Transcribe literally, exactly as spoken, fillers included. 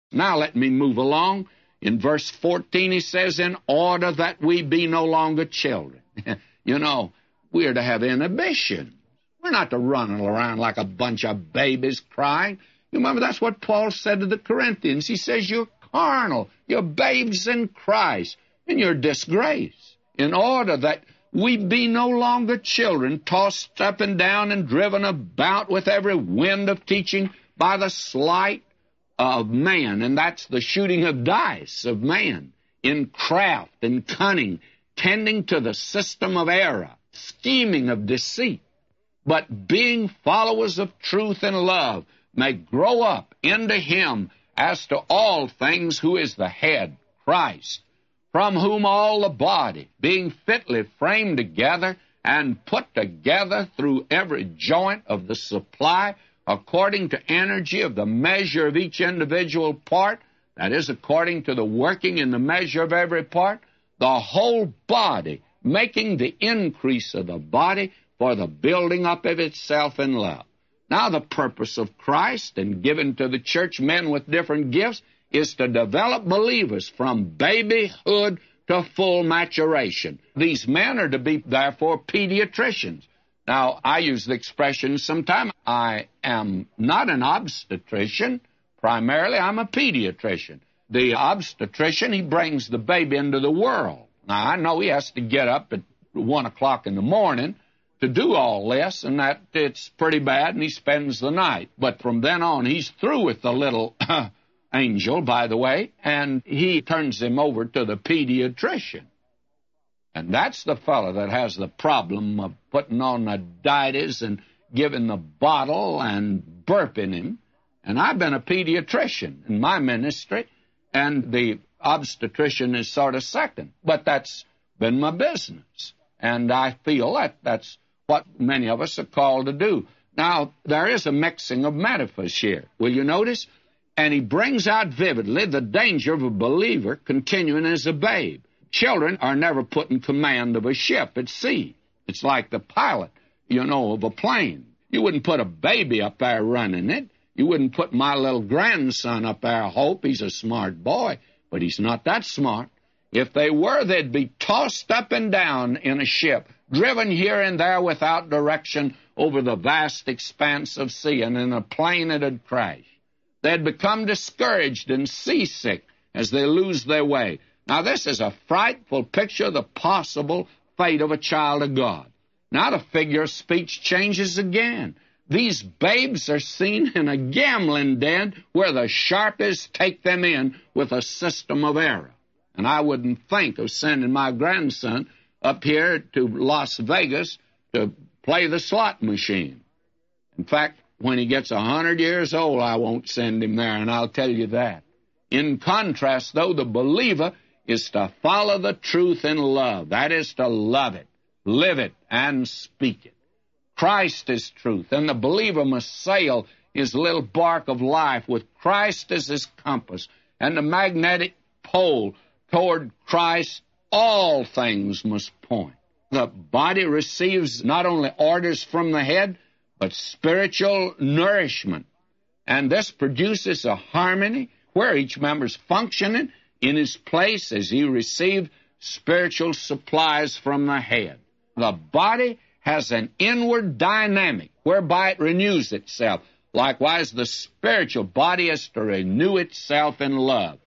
Now let me move along. In verse fourteen, he says, in order that we be no longer children. You know, we are to have inhibition. We're not to run around like a bunch of babies crying. You remember, that's what Paul said to the Corinthians. He says, you're carnal, you're babes in Christ, and you're disgraced. In order that we be no longer children, tossed up and down and driven about with every wind of teaching by the sleight of man, and that's the shooting of dice of man, in craft and cunning, tending to the system of error, scheming of deceit, but being followers of truth and love, may grow up into him as to all things who is the head, Christ, from whom all the body, being fitly framed together and put together through every joint of the supply, according to energy of the measure of each individual part, that is, according to the working in the measure of every part, the whole body, making the increase of the body for the building up of itself in love. Now, the purpose of Christ, and given to the church men with different gifts, is to develop believers from babyhood to full maturation. These men are to be, therefore, pediatricians. Now, I use the expression sometimes, I am not an obstetrician. Primarily, I'm a pediatrician. The obstetrician, he brings the baby into the world. Now, I know he has to get up at one o'clock in the morning to do all this, and that it's pretty bad, and he spends the night. But from then on, he's through with the little angel, by the way, and he turns him over to the pediatrician. And that's the fellow that has the problem of putting on the diaties and giving the bottle and burping him. And I've been a pediatrician in my ministry, and the obstetrician is sort of second. But that's been my business, and I feel that that's what many of us are called to do. Now, there is a mixing of metaphors here. Will you notice? And he brings out vividly the danger of a believer continuing as a babe. Children are never put in command of a ship at sea. It's like the pilot, you know, of a plane. You wouldn't put a baby up there running it. You wouldn't put my little grandson up there. I hope he's a smart boy, but he's not that smart. If they were, they'd be tossed up and down in a ship, driven here and there without direction over the vast expanse of sea, and in a plane it'd crash. They'd become discouraged and seasick as they lose their way. Now, this is a frightful picture of the possible fate of a child of God. Now, the figure of speech changes again. These babes are seen in a gambling den where the sharpists take them in with a system of error. And I wouldn't think of sending my grandson up here to Las Vegas to play the slot machine. In fact, when he gets a hundred years old, I won't send him there, and I'll tell you that. In contrast, though, the believer is to follow the truth in love. That is to love it, live it, and speak it. Christ is truth, and the believer must sail his little bark of life with Christ as his compass and the magnetic pole toward Christ. All things must point. The body receives not only orders from the head, but spiritual nourishment. And this produces a harmony where each member is functioning in his place as he received spiritual supplies from the head. The body has an inward dynamic whereby it renews itself. Likewise, the spiritual body is to renew itself in love.